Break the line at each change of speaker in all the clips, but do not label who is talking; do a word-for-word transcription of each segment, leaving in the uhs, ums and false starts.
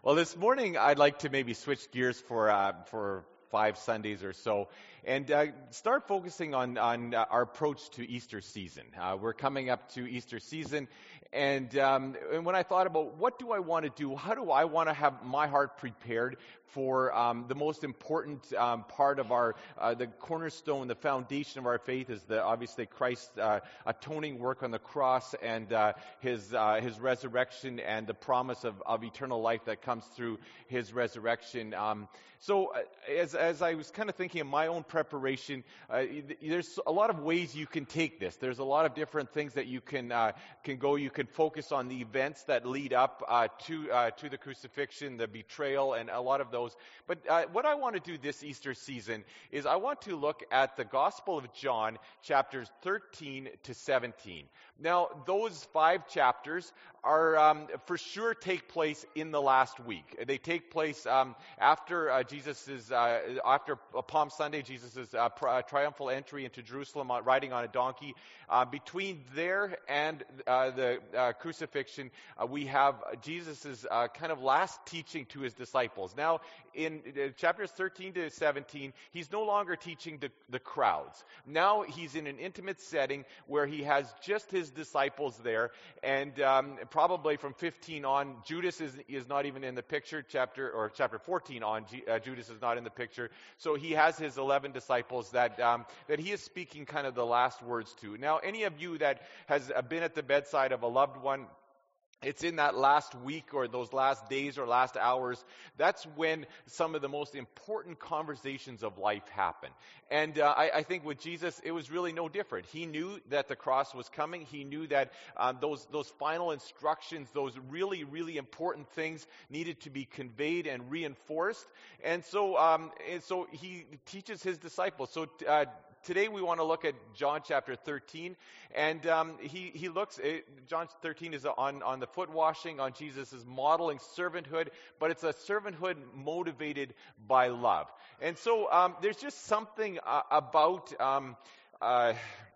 Well, this morning I'd like to maybe switch gears for uh, for five Sundays or so, and uh, start focusing on on uh, our approach to Easter season. Uh, we're coming up to Easter season, and um, and when I thought about what do I want to do, how do I want to have my heart prepared for um, the most important um, part of our uh, the cornerstone, the foundation of our faith is the obviously Christ's uh, atoning work on the cross and uh, his uh, his resurrection and the promise of, of eternal life that comes through his resurrection. Um, so uh, as as I was kind of thinking of my own preparation, uh, there's a lot of ways you can take this. There's a lot of different things that you can uh, can go. You can focus on the events that lead up uh, to uh, to the crucifixion, the betrayal, and a lot of those. But uh, what I want to do this Easter season is I want to look at the Gospel of John, chapters thirteen to seventeen. Now, those five chapters are um, for sure take place in the last week. They take place um, after uh, Jesus's uh, after Palm Sunday, Jesus's uh, pr- uh, triumphal entry into Jerusalem, uh, riding on a donkey. Uh, between there and uh, the uh, crucifixion, uh, we have Jesus's uh, kind of last teaching to his disciples. Now, in uh, chapters thirteen to seventeen, he's no longer teaching the, the crowds. Now he's in an intimate setting where he has just his disciples there, and um, probably from fifteen on, Judas is is not even in the picture. Chapter or chapter fourteen on, G, uh, Judas is not in the picture. So he has his eleven disciples that um, that he is speaking kind of the last words to. Now, any of you that has been at the bedside of a loved one, it's in that last week or those last days or last hours, that's when some of the most important conversations of life happen. And uh, I, I think with Jesus, it was really no different. He knew that the cross was coming. He knew that um, those those final instructions, those really, really important things needed to be conveyed and reinforced. And so, um, and so he teaches his disciples. So uh, Today we want to look at John chapter thirteen, and um, he he looks. Uh, John thirteen is on on the foot washing, on Jesus' modeling servanthood, but it's a servanthood motivated by love. And so um, there's just something uh, about. Um, uh,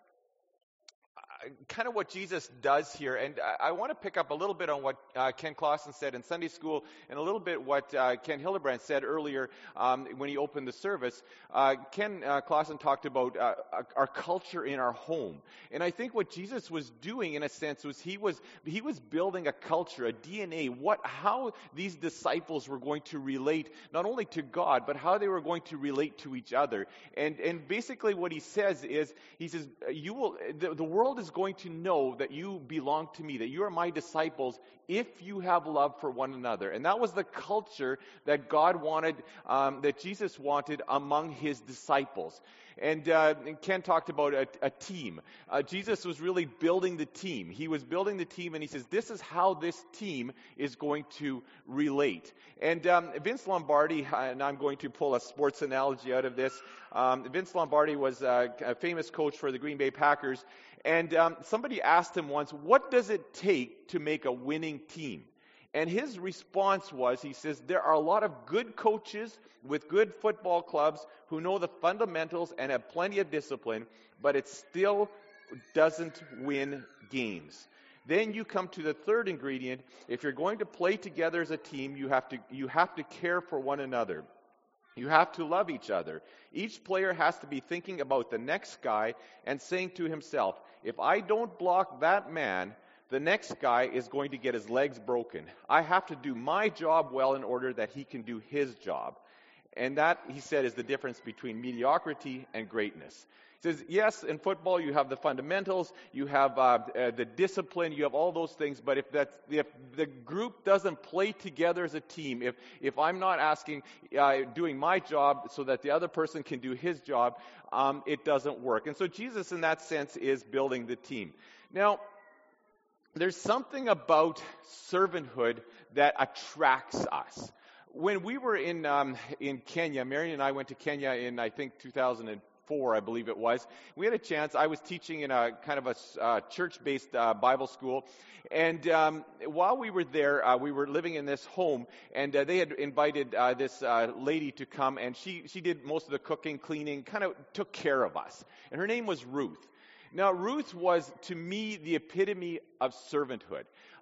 kind of what Jesus does here, and I, I want to pick up a little bit on what uh, Ken Clausen said in Sunday school, and a little bit what uh, Ken Hildebrand said earlier um, when he opened the service. Uh, Ken uh, Clausen talked about uh, our culture in our home, and I think what Jesus was doing, in a sense, was he was he was building a culture, a D N A, what how these disciples were going to relate not only to God, but how they were going to relate to each other. And and basically, what he says is, he says, you will the, the world is going to know that you belong to me, that you are my disciples, if you have love for one another. And that was the culture that God wanted, um, that Jesus wanted among his disciples. And, uh, and Ken talked about a, a team. Uh, Jesus was really building the team. He was building the team, and he says, this is how this team is going to relate. And um, Vince Lombardi, and I'm going to pull a sports analogy out of this. Um, Vince Lombardi was a, a famous coach for the Green Bay Packers. And um, somebody asked him once, what does it take to make a winning team? And his response was, he says, there are a lot of good coaches with good football clubs who know the fundamentals and have plenty of discipline, but it still doesn't win games. Then you come to the third ingredient. If you're going to play together as a team, you have to you have to care for one another. You have to love each other. Each player has to be thinking about the next guy and saying to himself, if I don't block that man, the next guy is going to get his legs broken. I have to do my job well in order that he can do his job. And that, he said, is the difference between mediocrity and greatness. He says, yes, in football you have the fundamentals, you have uh, uh, the discipline, you have all those things, but if that's, if the group doesn't play together as a team, if if I'm not asking, uh, doing my job so that the other person can do his job, um, it doesn't work. And so Jesus, in that sense, is building the team. Now, there's something about servanthood that attracts us. When we were in um, in Kenya, Marion and I went to Kenya in, I think, two thousand four, I believe it was. We had a chance. I was teaching in a kind of a uh, church-based uh, Bible school, and um, while we were there, uh, we were living in this home, and uh, they had invited uh, this uh, lady to come, and she she did most of the cooking, cleaning, kind of took care of us. And her name was Ruth. Now, Ruth was, to me, the epitome of servanthood.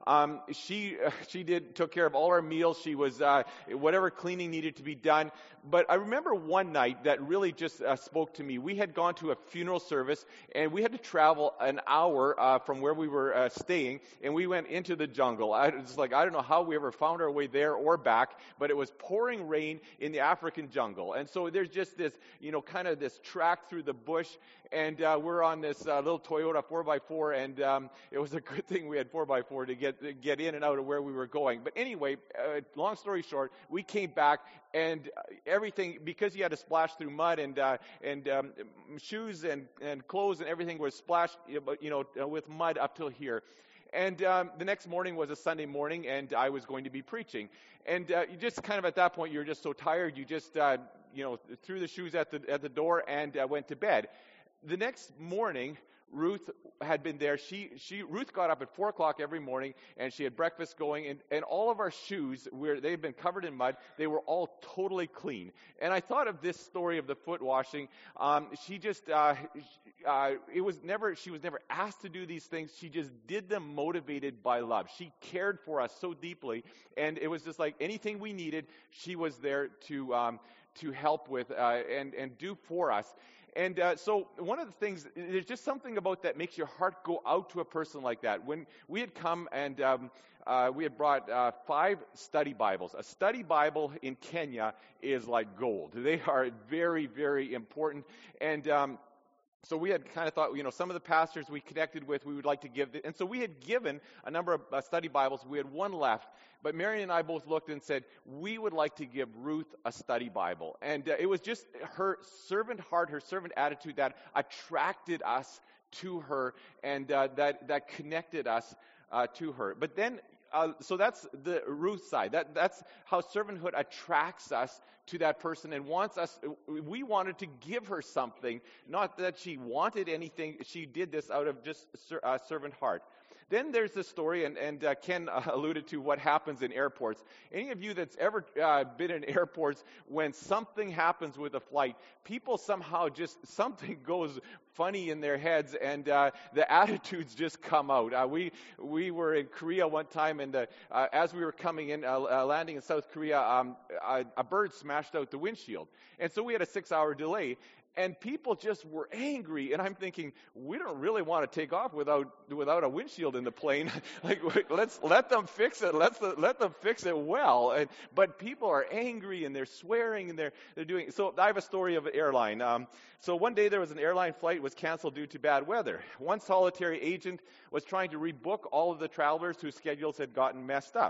Um, she uh, she did took care of all our meals. She was uh, whatever cleaning needed to be done. But I remember one night that really just uh, spoke to me. We had gone to a funeral service, and we had to travel an hour uh, from where we were uh, staying, and we went into the jungle. I was like, I don't know how we ever found our way there or back, but it was pouring rain in the African jungle. And so there's just this, you know, kind of this track through the bush, and uh, we're on this uh, little Toyota four by four, and um, it was a good thing we had four by four to get get in and out of where we were going. But anyway, uh, long story short, we came back, and everything, because you had to splash through mud, and uh, and um, shoes and, and clothes and everything was splashed, you know, with mud up till here. And um, the next morning was a Sunday morning, and I was going to be preaching. And uh, you just kind of at that point, you're just so tired, you just, uh, you know, threw the shoes at the at the door and uh, went to bed. The next morning, Ruth had been there. She, she, Ruth got up at four o'clock every morning, and she had breakfast going, and, and all of our shoes, where they'd been covered in mud, they were all totally clean. And I thought of this story of the foot washing. Um, she just, uh, uh, it was never, she was never asked to do these things. She just did them motivated by love. She cared for us so deeply, and it was just like anything we needed, she was there to, um, to help with uh, and, and do for us. And uh, so one of the things, there's just something about that makes your heart go out to a person like that. When we had come and um, uh, we had brought uh, five study Bibles. A study Bible in Kenya is like gold. They are very, very important. And um, so we had kind of thought, you know, some of the pastors we connected with, we would like to give. The, and so we had given a number of uh, study Bibles. We had one left. But Mary and I both looked and said, we would like to give Ruth a study Bible. And uh, it was just her servant heart, her servant attitude that attracted us to her, and uh, that, that connected us uh, to her. But then, uh, so that's the Ruth side. That, that's how servanthood attracts us to that person and wants us. We wanted to give her something, not that she wanted anything. She did this out of just uh, servant heart. Then there's the story, and, and uh, Ken uh, alluded to what happens in airports. Any of you that's ever uh, been in airports, when something happens with a flight, people somehow just, something goes funny in their heads, and uh, the attitudes just come out. Uh, we we were in Korea one time, and the, uh, as we were coming in, uh, uh, landing in South Korea, um, a, a bird smashed out the windshield. And so we had a six-hour delay. And people just were angry, and I'm thinking, we don't really want to take off without without a windshield in the plane. Like, let's let them fix it. Let's let them fix it well. And, but people are angry, and they're swearing, and they're they're doing. So I have a story of an airline. Um, so one day there was an airline flight was canceled due to bad weather. One solitary agent was trying to rebook all of the travelers whose schedules had gotten messed up.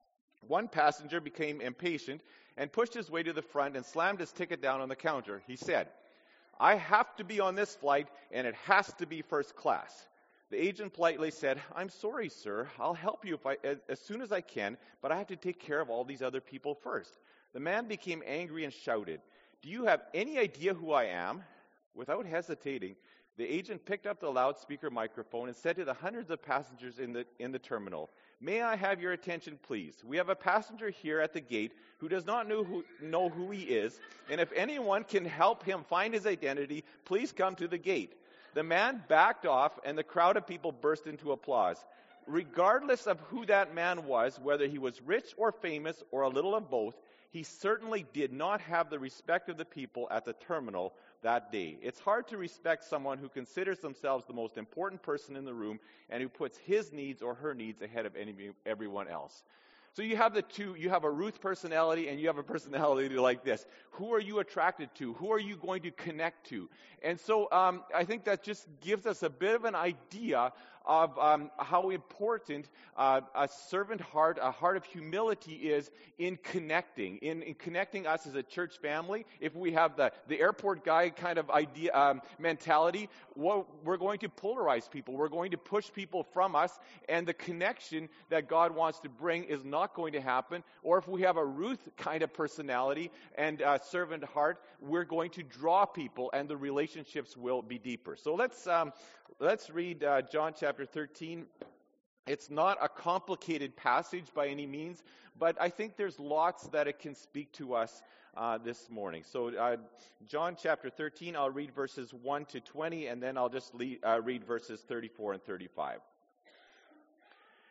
One passenger became impatient and pushed his way to the front and slammed his ticket down on the counter. He said, "I have to be on this flight, and it has to be first class." The agent politely said, "I'm sorry, sir. I'll help you if I, as, as soon as I can, but I have to take care of all these other people first." The man became angry and shouted, "Do you have any idea who I am?" Without hesitating, the agent picked up the loudspeaker microphone and said to the hundreds of passengers in the in the terminal, "May I have your attention, please? We have a passenger here at the gate who does not know who, know who he is, and if anyone can help him find his identity, please come to the gate." The man backed off, and the crowd of people burst into applause. Regardless of who that man was, whether he was rich or famous or a little of both, he certainly did not have the respect of the people at the terminal that day. It's hard to respect someone who considers themselves the most important person in the room and who puts his needs or her needs ahead of any, everyone else. So you have the two, you have a Ruth personality and you have a personality like this. Who are you attracted to? Who are you going to connect to? And so um, I think that just gives us a bit of an idea of um, how important uh, a servant heart, a heart of humility is in connecting, in, in connecting us as a church family. If we have the, the airport guy kind of idea um, mentality, well, we're going to polarize people. We're going to push people from us, and the connection that God wants to bring is not going to happen. Or if we have a Ruth kind of personality and uh, servant heart, we're going to draw people, and the relationships will be deeper. So let's um, let's read uh, John chapter thirteen. It's not a complicated passage by any means, but I think there's lots that it can speak to us uh, this morning. So uh, John chapter thirteen, I'll read verses one to twenty, and then I'll just lead, uh, read verses thirty-four and thirty-five.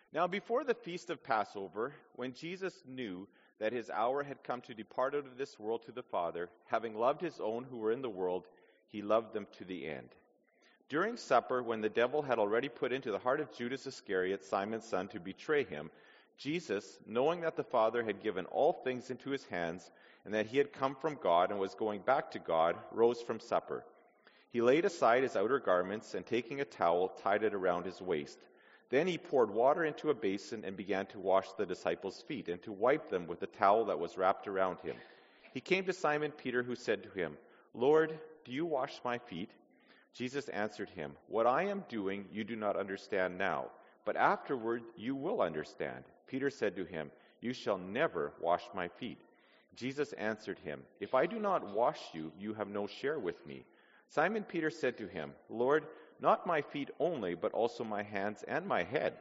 Now before the feast of Passover, when Jesus knew that his hour had come to depart out of this world to the Father, having loved his own who were in the world, he loved them to the end. During supper, when the devil had already put into the heart of Judas Iscariot, Simon's son, to betray him, Jesus, knowing that the Father had given all things into his hands, and that he had come from God and was going back to God, rose from supper. He laid aside his outer garments, and taking a towel, tied it around his waist. Then he poured water into a basin and began to wash the disciples' feet and to wipe them with the towel that was wrapped around him. He came to Simon Peter, who said to him, "Lord, do you wash my feet?" Jesus answered him, "What I am doing you do not understand now, but afterward you will understand." Peter said to him, "You shall never wash my feet." Jesus answered him, "If I do not wash you, you have no share with me." Simon Peter said to him, "Lord, not my feet only, but also my hands and my head."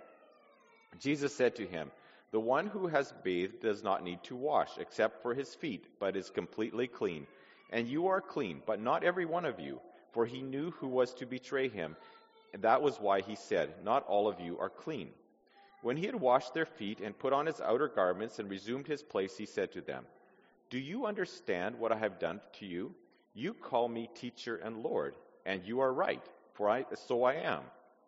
Jesus said to him, "The one who has bathed does not need to wash, except for his feet, but is completely clean. And you are clean, but not every one of you." For he knew who was to betray him, and that was why he said, "Not all of you are clean." When he had washed their feet and put on his outer garments and resumed his place, he said to them, "Do you understand what I have done to you? You call me teacher and Lord, and you are right, for I, so I am.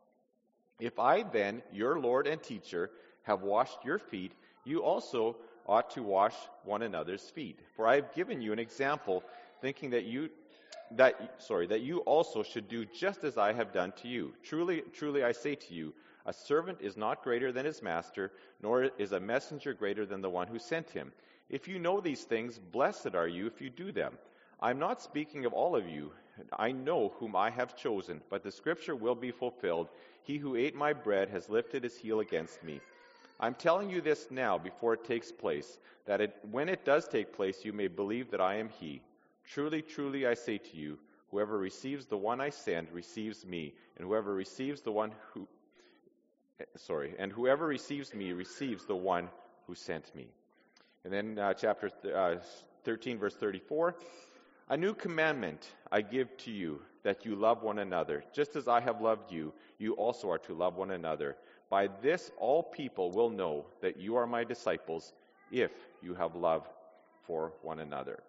If I then, your Lord and teacher, have washed your feet, you also ought to wash one another's feet. For I have given you an example, thinking that you that sorry that you also should do just as I have done to you. Truly, truly I say to you, a servant is not greater than his master, nor is a messenger greater than the one who sent him. If you know these things, blessed are you if you do them. I am not speaking of all of you. I know whom I have chosen, but the scripture will be fulfilled. He who ate my bread has lifted his heel against me. I'm telling you this now before it takes place, that it, when it does take place, you may believe that I am he. Truly, truly, I say to you, whoever receives the one I send receives me, and whoever receives the one who, sorry, and whoever receives me receives the one who sent me." And then uh, chapter th- uh, thirteen, verse thirty-four, "A new commandment I give to you, that you love one another. Just as I have loved you, you also are to love one another. By this all people will know that you are my disciples, if you have love for one another."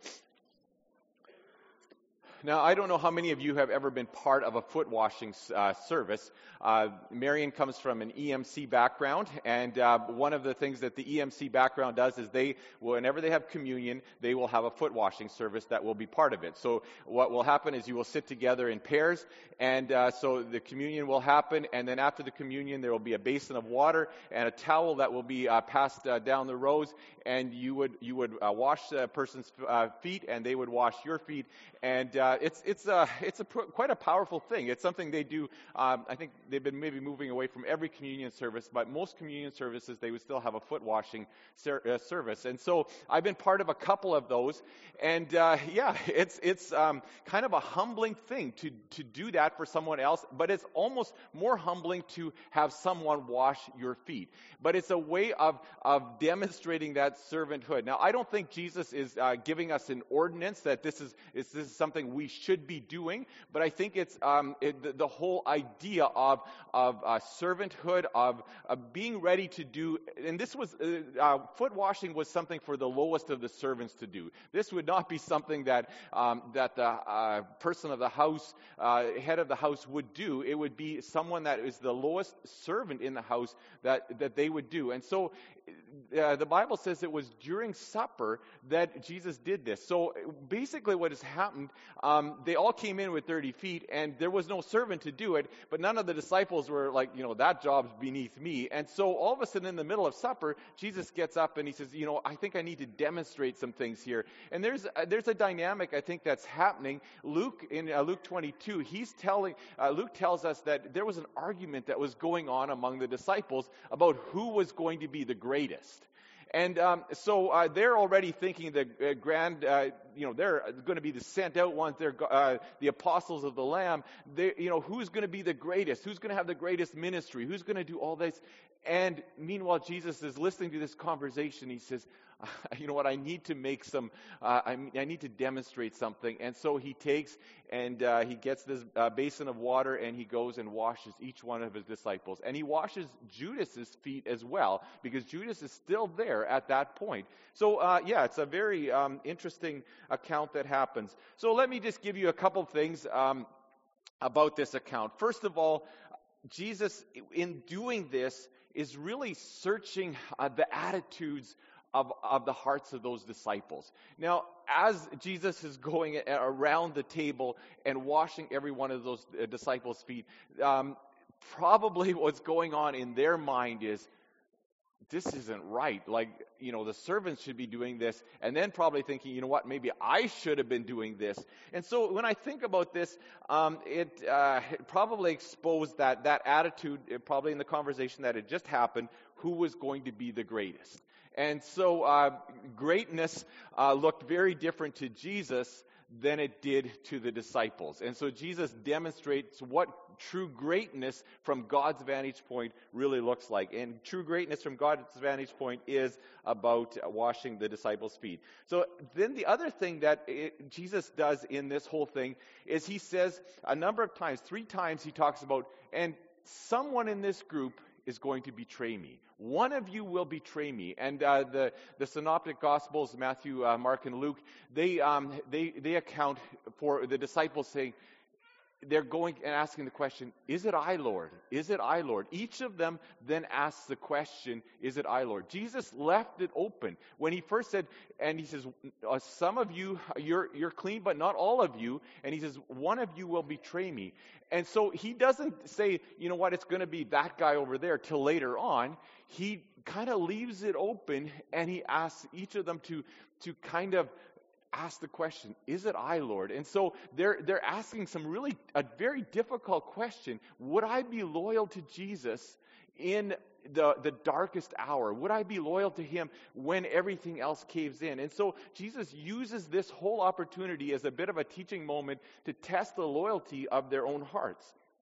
Now, I don't know how many of you have ever been part of a foot washing uh, service. Uh, Marion comes from an E M C background, and uh, one of the things that the E M C background does is they, whenever they have communion, they will have a foot washing service that will be part of it. So what will happen is you will sit together in pairs, and uh, so the communion will happen, and then after the communion there will be a basin of water and a towel that will be uh, passed uh, down the rows, and you would you would uh, wash the person's uh, feet, and they would wash your feet, and uh, it's it's a it's a quite a powerful thing. It's something they do. Um, I think they've been maybe moving away from every communion service, but most communion services they would still have a foot washing ser- uh, service. And so I've been part of a couple of those, and uh, yeah, it's it's um, kind of a humbling thing to to do that for someone else, but it's almost more humbling to have someone wash your feet. But it's a way of of demonstrating that servanthood. Now, I don't think Jesus is uh, giving us an ordinance that this is, is this is something we should be doing, but I think it's um, it, the, the whole idea of of uh, servanthood, of, of being ready to do. And this was uh, uh, foot washing was something for the lowest of the servants to do. This would not be something that um, that the uh, person of the house, uh, head of the house, would do. It would be someone that is the lowest servant in the house that that they would do. And so uh, the Bible says it was during supper that Jesus did this. So basically what has happened, um, they all came in with dirty feet, and there was no servant to do it, but none of the disciples were like, you know, that job's beneath me. And so all of a sudden in the middle of supper, Jesus gets up and he says, you know, I think I need to demonstrate some things here. And there's uh, there's a dynamic, I think, that's happening. Luke, in uh, Luke twenty-two, he's telling, uh, Luke tells us that there was an argument that was going on among the disciples about who was going to be the greatest. And um, so uh, they're already thinking the uh, grand, uh, you know, they're going to be the sent out ones. They're uh, the apostles of the Lamb. They, you know, who's going to be the greatest? Who's going to have the greatest ministry? Who's going to do all this? And meanwhile, Jesus is listening to this conversation. He says, you know what, I need to make some, uh, I, I need to demonstrate something. And so he takes and uh, he gets this uh, basin of water and he goes and washes each one of his disciples. And he washes Judas's feet as well, because Judas is still there at that point. So uh, yeah, it's a very um, interesting account that happens. So let me just give you a couple things um, about this account. First of all, Jesus, in doing this, is really searching uh, the attitudes Of, of the hearts of those disciples. Now, as Jesus is going around the table and washing every one of those uh, disciples' feet, um, probably what's going on in their mind is, this isn't right. Like, you know, the servants should be doing this, and then probably thinking, you know what, maybe I should have been doing this. And so when I think about this, um, it, uh, it probably exposed that, that attitude, uh, probably in the conversation that had just happened, who was going to be the greatest. And so uh, greatness uh, looked very different to Jesus than it did to the disciples. And so Jesus demonstrates what true greatness from God's vantage point really looks like. And true greatness from God's vantage point is about washing the disciples' feet. So then the other thing that it, Jesus does in this whole thing is he says a number of times, three times he talks about, and someone in this group is going to betray me. One of you will betray me. And uh, the the Synoptic Gospels, Matthew, uh, Mark, and Luke, they um they they account for the disciples saying, they're going and asking the question, is it I, Lord? Is it I, Lord? Each of them then asks the question, is it I, Lord? Jesus left it open. When he first said, and he says, uh, some of you, you're, you're clean, but not all of you. And he says, one of you will betray me. And so he doesn't say, you know what, it's going to be that guy over there till later on. He kind of leaves it open, and he asks each of them to, to kind of ask the question, is it I, Lord? And so they're they're asking some really, a very difficult question. Would I be loyal to Jesus in the, the darkest hour? Would I be loyal to him when everything else caves in? And so Jesus uses this whole opportunity as a bit of a teaching moment to test the loyalty of their own hearts.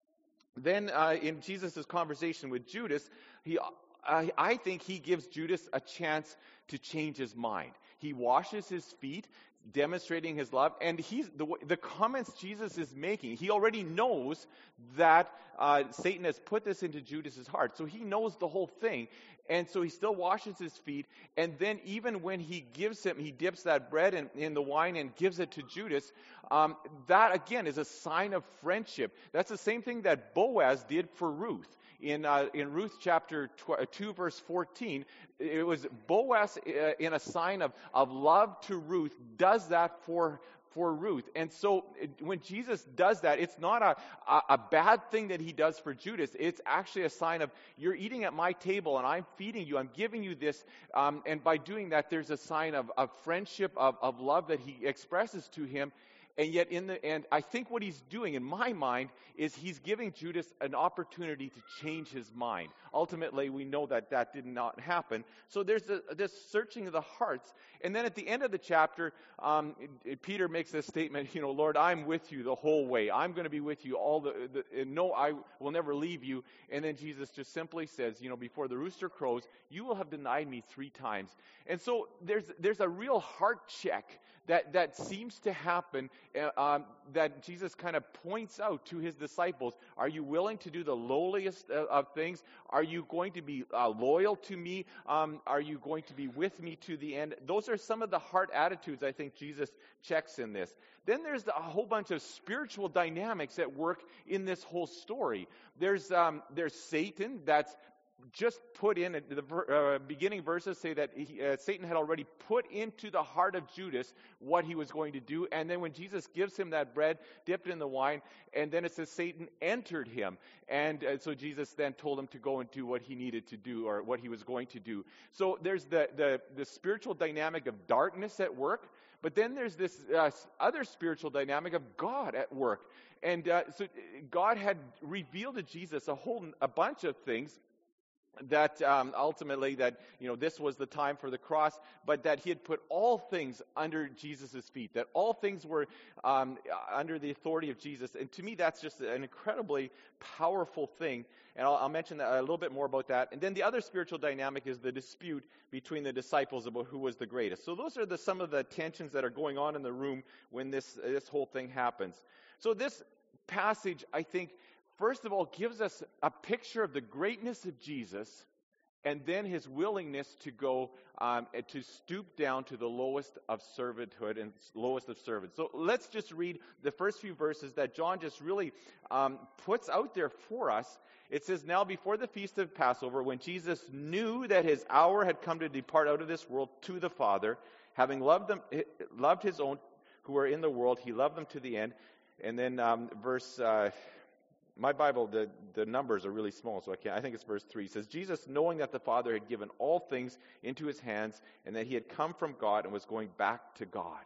Then uh, in Jesus' conversation with Judas, he uh, I think he gives Judas a chance to change his mind. He washes his feet, demonstrating his love, and he's the, the comments Jesus is making, he already knows that uh, Satan has put this into Judas's heart, so he knows the whole thing, and so he still washes his feet, and then even when he gives him, he dips that bread in, in the wine and gives it to Judas, um, that again is a sign of friendship. That's the same thing that Boaz did for Ruth. In uh, in Ruth chapter two, verse fourteen, it was Boaz uh, in a sign of, of love to Ruth does that for for Ruth. And so it, when Jesus does that, it's not a, a, a bad thing that he does for Judas. It's actually a sign of, you're eating at my table and I'm feeding you, I'm giving you this. Um, and by doing that, there's a sign of, of friendship, of, of love that he expresses to him. And yet in the end, I think what he's doing, in my mind, is he's giving Judas an opportunity to change his mind. Ultimately, we know that that did not happen. So there's a, this searching of the hearts. And then at the end of the chapter, um, Peter makes this statement, you know, Lord, I'm with you the whole way. I'm going to be with you all the, the and no, I will never leave you. And then Jesus just simply says, you know, before the rooster crows, you will have denied me three times. And so there's there's a real heart check that, that seems to happen, uh, um, that Jesus kind of points out to his disciples. Are you willing to do the lowliest uh, of things? Are you going to be uh, loyal to me? Um, are you going to be with me to the end? Those are some of the heart attitudes I think Jesus checks in this. Then there's the, a whole bunch of spiritual dynamics at work in this whole story. There's um, there's Satan that's just put in, the uh, beginning verses say that he, uh, Satan had already put into the heart of Judas what he was going to do. And then when Jesus gives him that bread, dipped in the wine, and then it says Satan entered him. And uh, so Jesus then told him to go and do what he needed to do, or what he was going to do. So there's the, the, the spiritual dynamic of darkness at work. But then there's this uh, other spiritual dynamic of God at work. And uh, so God had revealed to Jesus a whole a bunch of things. that um, ultimately that, you know, this was the time for the cross, but that he had put all things under Jesus' feet, that all things were um, under the authority of Jesus. And to me, that's just an incredibly powerful thing. And I'll, I'll mention that, a little bit more about that. And then the other spiritual dynamic is the dispute between the disciples about who was the greatest. So those are the, some of the tensions that are going on in the room when this, this whole thing happens. So this passage, I think, first of all, gives us a picture of the greatness of Jesus, and then his willingness to go, um, to stoop down to the lowest of servanthood and lowest of servants. So let's just read the first few verses that John just really um, puts out there for us. It says, "Now before the feast of Passover, when Jesus knew that his hour had come to depart out of this world to the Father, having loved them, loved his own who were in the world, he loved them to the end." And then um, verse... Uh, My Bible, the, the numbers are really small, so I can't. I think it's verse three. It says, "Jesus, knowing that the Father had given all things into his hands, and that he had come from God and was going back to God."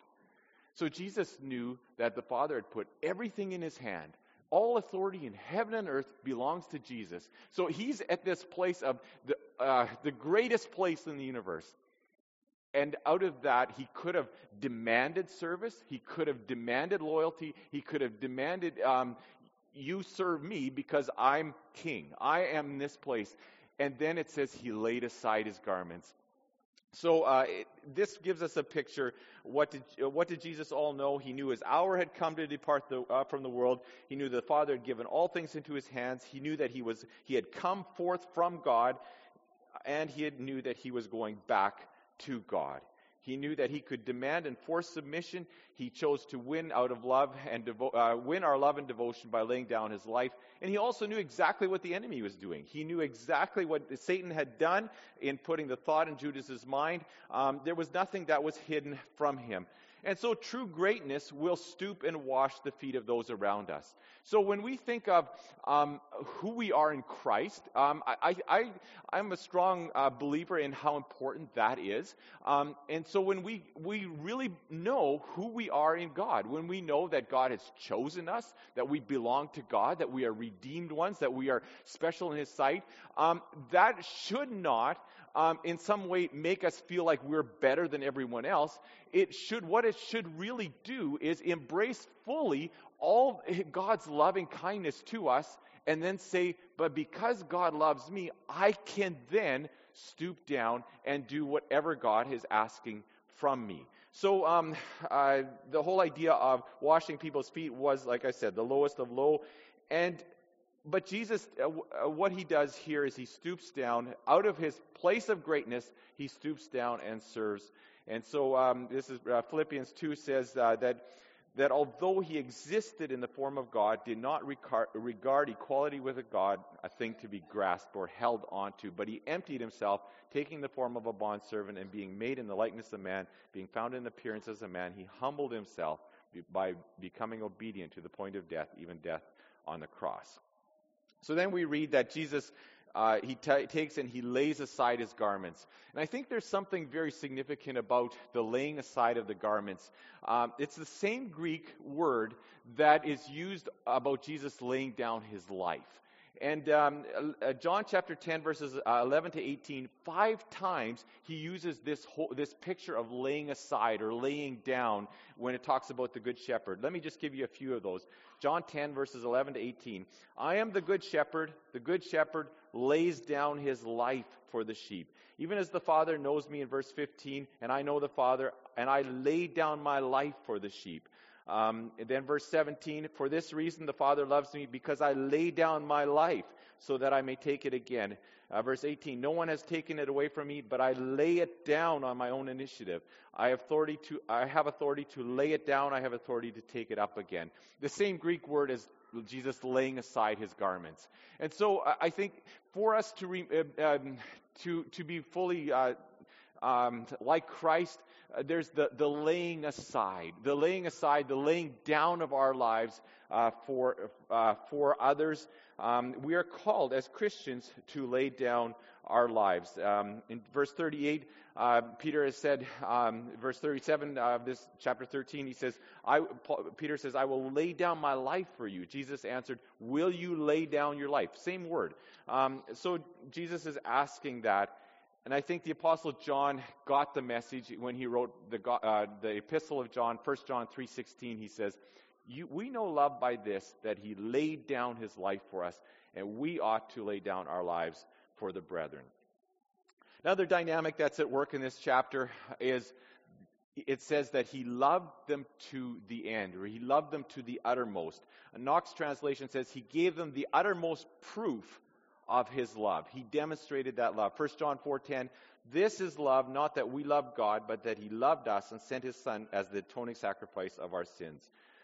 So Jesus knew that the Father had put everything in his hand. All authority in heaven and earth belongs to Jesus. So he's at this place of the, uh, the greatest place in the universe. And out of that, he could have demanded service. He could have demanded loyalty. He could have demanded... Um, you serve me because I'm king. I am in this place. And then it says he laid aside his garments. So uh, it, this gives us a picture. What did uh, what did Jesus all know? He knew his hour had come to depart the, uh, from the world. He knew the Father had given all things into his hands. He knew that he was he had come forth from God, and he had knew that he was going back to God. He knew that he could demand and force submission. He chose to win out of love and devo- uh, win our love and devotion by laying down his life. And he also knew exactly what the enemy was doing. He knew exactly what Satan had done in putting the thought in Judas's mind. Um, there was nothing that was hidden from him. And so true greatness will stoop and wash the feet of those around us. So when we think of um, who we are in Christ, um, I, I, I'm a strong uh, believer in how important that is. Um, and so when we, we really know who we are in God, when we know that God has chosen us, that we belong to God, that we are redeemed ones, that we are special in his sight, um, that should not Um, in some way make us feel like we're better than everyone else. It should, what it should really do is embrace fully all God's loving kindness to us, and then say, but because God loves me, I can then stoop down and do whatever God is asking from me. So um, uh, the whole idea of washing people's feet was, like I said, the lowest of low. And But Jesus, uh, uh, what he does here is he stoops down out of his place of greatness. He stoops down and serves. And so um, this is uh, Philippians two says uh, that that although he existed in the form of God, did not regard, regard equality with a God a thing to be grasped or held onto, but he emptied himself, taking the form of a bondservant and being made in the likeness of man, being found in appearance as a man, he humbled himself by becoming obedient to the point of death, even death on the cross. So then we read that Jesus, uh, he t- takes and he lays aside his garments. And I think there's something very significant about the laying aside of the garments. Um, it's the same Greek word that is used about Jesus laying down his life. And um, uh, John chapter ten, verses uh, eleven to eighteen, five times he uses this whole, this picture of laying aside or laying down when it talks about the good shepherd. Let me just give you a few of those. John ten, verses eleven to eighteen. "I am the good shepherd. The good shepherd lays down his life for the sheep. Even as the Father knows me," in verse fifteen, "and I know the Father, and I lay down my life for the sheep." Um, and then verse seventeen, "For this reason the Father loves me, because I lay down my life so that I may take it again." Uh, verse eighteen, "No one has taken it away from me, but I lay it down on my own initiative. I have authority to, I have authority to lay it down. I have authority to take it up again." The same Greek word as Jesus laying aside his garments. And so uh, I think for us to re, uh, um, to to be fully uh, um, like Christ, uh, there's the, the laying aside, the laying aside, the laying down of our lives uh, for uh, for others. Um, we are called as Christians to lay down our lives. Um, in verse thirty-eight, uh, Peter has said, um, verse thirty-seven of this chapter thirteen, he says, I, Paul, Peter says, I will lay down my life for you. Jesus answered, will you lay down your life? Same word. Um, so Jesus is asking that. And I think the Apostle John got the message when he wrote the, uh, the Epistle of John, First John three sixteen. He says, You, we know love by this, that he laid down his life for us, and we ought to lay down our lives for the brethren. Another dynamic that's at work in this chapter is it says that he loved them to the end, or he loved them to the uttermost. A Knox translation says he gave them the uttermost proof of his love. He demonstrated that love. First John four ten, this is love, not that we love God, but that he loved us and sent his Son as the atoning sacrifice of our sins.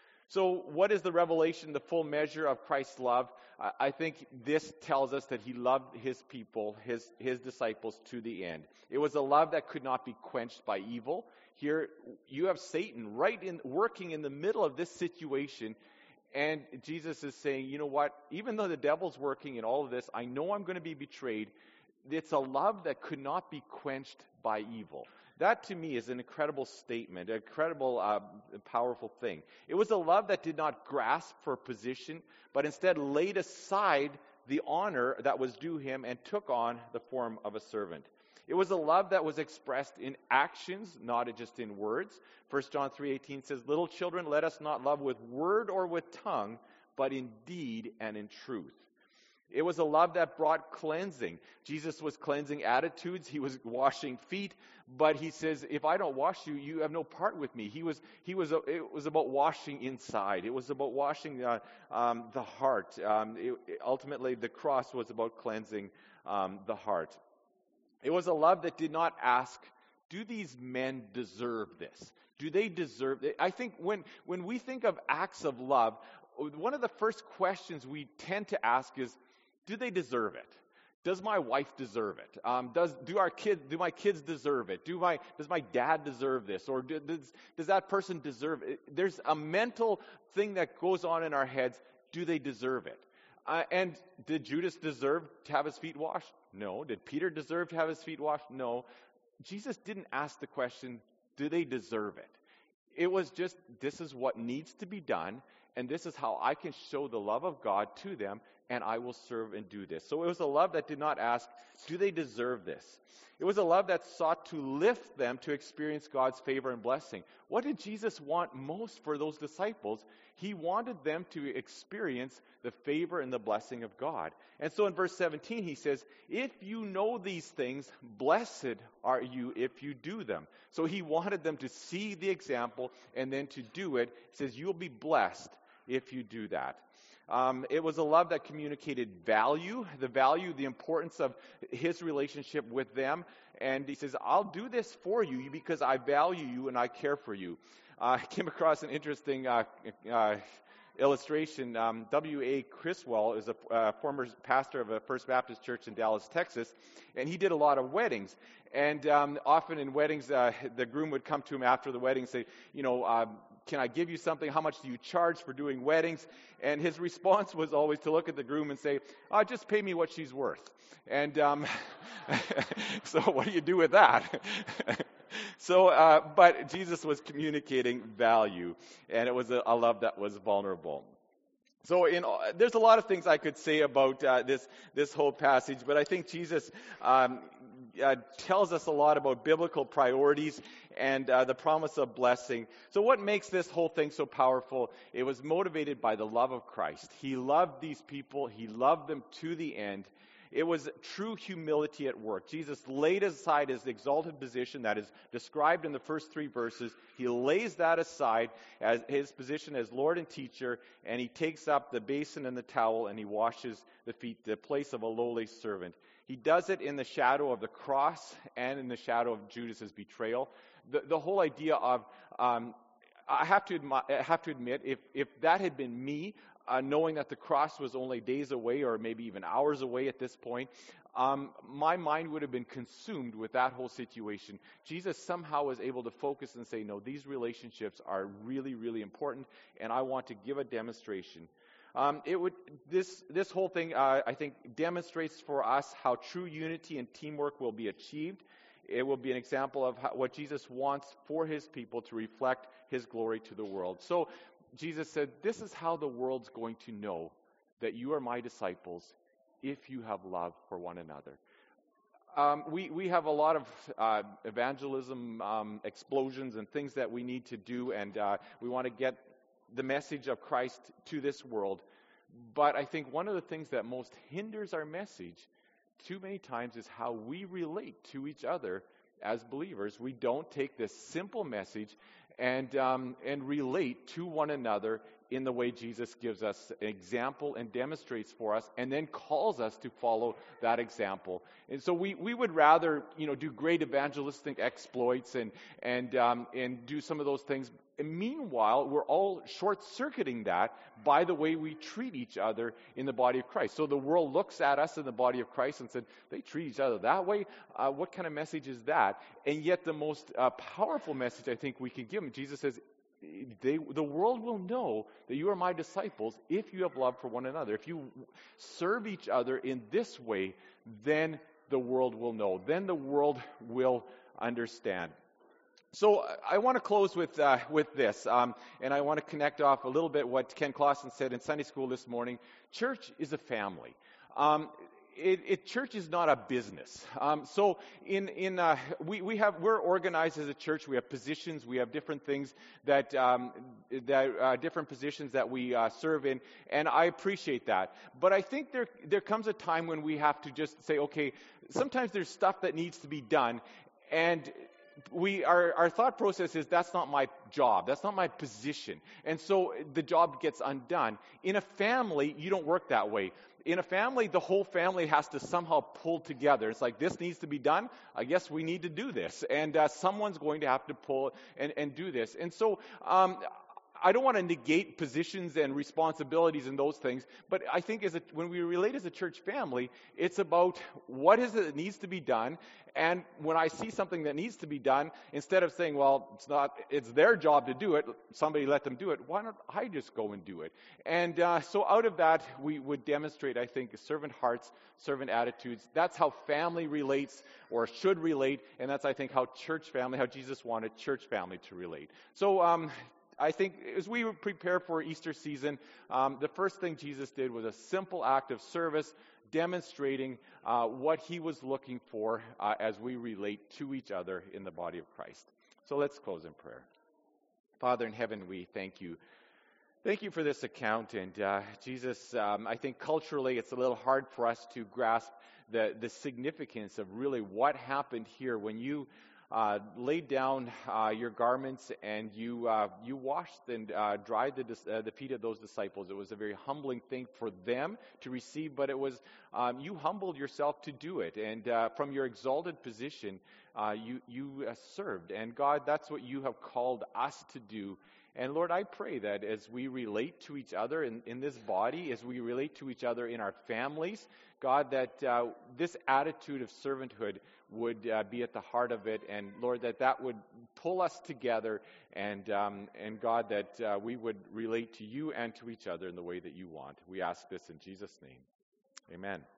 So what is the revelation, the full measure of Christ's love? I think this tells us that he loved his people, his, his disciples, to the end. It was a love that could not be quenched by evil. Here you have Satan right in working in the middle of this situation, and Jesus is saying, you know what, even though the devil's working in all of this, I know I'm going to be betrayed. It's a love that could not be quenched by evil. That, to me, is an incredible statement, an incredible, uh, powerful thing. It was a love that did not grasp for position, but instead laid aside the honor that was due him and took on the form of a servant. It was a love that was expressed in actions, not just in words. First John three eighteen says, little children, let us not love with word or with tongue, but in deed and in truth. It was a love that brought cleansing. Jesus was cleansing attitudes. He was washing feet. But he says, if I don't wash you, you have no part with me. He was, he was, it was about washing inside. It was about washing uh, um, the heart. Um, it, ultimately, the cross was about cleansing um, the heart. It was a love that did not ask, do these men deserve this? Do they deserve it? I think when, when we think of acts of love, one of the first questions we tend to ask is, do they deserve it? Does my wife deserve it? Um, does do our kids? Do my kids deserve it? Do my does my dad deserve this? Or do, does does that person deserve it? There's a mental thing that goes on in our heads. Do they deserve it? Uh, and did Judas deserve to have his feet washed? No. Did Peter deserve to have his feet washed? No. Jesus didn't ask the question, do they deserve it? It was just, this is what needs to be done, and this is how I can show the love of God to them, and I will serve and do this. So it was a love that did not ask, do they deserve this? It was a love that sought to lift them to experience God's favor and blessing. What did Jesus want most for those disciples? He wanted them to experience the favor and the blessing of God. And so in verse seventeen, he says, if you know these things, blessed are you if you do them. So he wanted them to see the example and then to do it. He says, you'll be blessed if you do that. Um, it was a love that communicated value, the value, the importance of his relationship with them. And he says, I'll do this for you because I value you and I care for you. Uh, I came across an interesting uh, uh, illustration. Um, W A Criswell is a uh, former pastor of a First Baptist church in Dallas, Texas, and he did a lot of weddings. And um, often in weddings, uh, the groom would come to him after the wedding and say, you know, uh, can I give you something? How much do you charge for doing weddings? And his response was always to look at the groom and say, oh, just pay me what she's worth. And um, so what do you do with that? so, uh, but Jesus was communicating value, and it was a, a love that was vulnerable. So in, there's a lot of things I could say about uh, this this whole passage, but I think Jesus um, uh, tells us a lot about biblical priorities and uh, the promise of blessing. So what makes this whole thing so powerful? It was motivated by the love of Christ. He loved these people. He loved them to the end. It was true humility at work. Jesus laid aside his exalted position that is described in the first three verses. He lays that aside as his position as Lord and teacher, and he takes up the basin and the towel and he washes the feet, the place of a lowly servant. He does it in the shadow of the cross and in the shadow of Judas' betrayal. The, the whole idea of, um, I have to admi- I have to admit, if, if that had been me, uh, knowing that the cross was only days away or maybe even hours away at this point, um, my mind would have been consumed with that whole situation. Jesus somehow was able to focus and say, no, these relationships are really, really important, and I want to give a demonstration. Um, it would this this whole thing, uh, I think, demonstrates for us how true unity and teamwork will be achieved. It will be an example of how, what Jesus wants for his people to reflect his glory to the world. So Jesus said, this is how the world's going to know that you are my disciples, if you have love for one another. Um, we, we have a lot of uh, evangelism um, explosions and things that we need to do, and uh, we want to get the message of Christ to this world. But I think one of the things that most hinders our message too many times is how we relate to each other as believers. We don't take this simple message and um, and relate to one another in the way Jesus gives us an example and demonstrates for us, and then calls us to follow that example. And so we, we would rather, you know, do great evangelistic exploits and and um, and do some of those things. And meanwhile, we're all short-circuiting that by the way we treat each other in the body of Christ. So the world looks at us in the body of Christ and said, they treat each other that way? Uh, what kind of message is that? And yet the most uh, powerful message I think we can give them, Jesus says, They, the world will know that you are my disciples if you have love for one another. If you serve each other in this way, then the world will know. Then the world will understand. So I want to close with uh, with this, um, and I want to connect off a little bit what Ken Clausen said in Sunday school this morning. Church is a family. Um, It, it, church is not a business. Um, so in in uh, we we have we're organized as a church. We have positions. We have different things that um, that uh, different positions that we uh, serve in, and I appreciate that. But I think there there comes a time when we have to just say, okay, sometimes there's stuff that needs to be done, and we our our thought process is that's not my job, that's not my position, and so the job gets undone. In a family, you don't work that way. In a family, the whole family has to somehow pull together. It's like, this needs to be done. I guess we need to do this. And uh, someone's going to have to pull and, and do this. And so um, I don't want to negate positions and responsibilities and those things. But I think as a, when we relate as a church family, it's about what is it that needs to be done. And when I see something that needs to be done, instead of saying, well, it's not, it's their job to do it, somebody let them do it, why don't I just go and do it? And uh, so out of that, we would demonstrate, I think, servant hearts, servant attitudes. That's how family relates or should relate, and that's, I think, how church family, how Jesus wanted church family to relate. So um, I think as we prepare for Easter season, um, the first thing Jesus did was a simple act of service, demonstrating uh, what he was looking for uh, as we relate to each other in the body of Christ. So let's close in prayer. Father in heaven, we thank you. Thank you for this account. And uh, Jesus, um, I think culturally it's a little hard for us to grasp the, the significance of really what happened here when you Uh, laid down uh, your garments and you uh, you washed and uh, dried the uh, the feet of those disciples. It was a very humbling thing for them to receive, but it was um, you humbled yourself to do it, and uh, from your exalted position, uh, you you uh, served. And God, that's what you have called us to do. And Lord, I pray that as we relate to each other in, in this body, as we relate to each other in our families, God, that uh, this attitude of servanthood would uh, be at the heart of it, and Lord, that that would pull us together, and um, and God, that uh, we would relate to you and to each other in the way that you want. We ask this in Jesus' name. Amen.